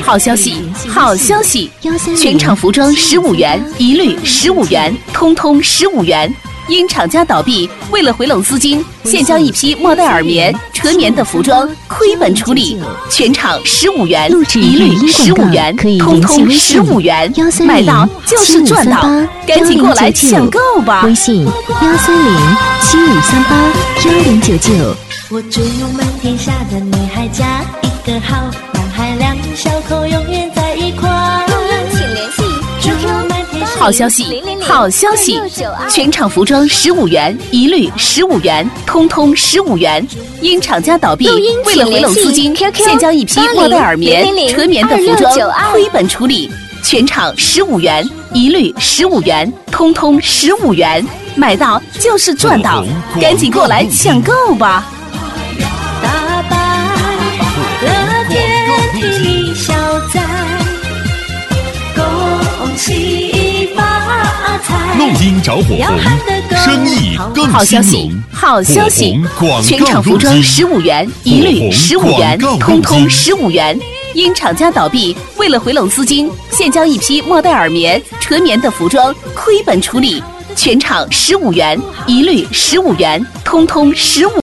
好消息，好消息！全场服装15元，一律15元，通通15元。因厂家倒闭，为了回笼资金，现将一批莫代尔棉、纯棉的服装亏本处理，全场15元，一律15元，通通15元，买到就是赚到，赶紧过来抢购吧！ 微信13075381099。 我祝满天下的女孩嫁一个好男孩，两小口永远在一块。 请联系好消息，好消息！全场服装15元，一律15元，通通15元。因厂家倒闭，为了回笼资金，现将一批莫代尔棉、纯棉的服装亏本处理，全场15元，一律15元，通通15元，买到就是赚到，赶紧过来抢购吧！ 大白乐天替你消灾，恭喜发财。 录音着火红，生意更好消息，好消息！全场服装15元，一律15元，通通15元。因厂家倒闭，为了回笼资金，现将一批莫代尔棉、纯棉的服装亏本处理，全场15元，一律15元，通通15元。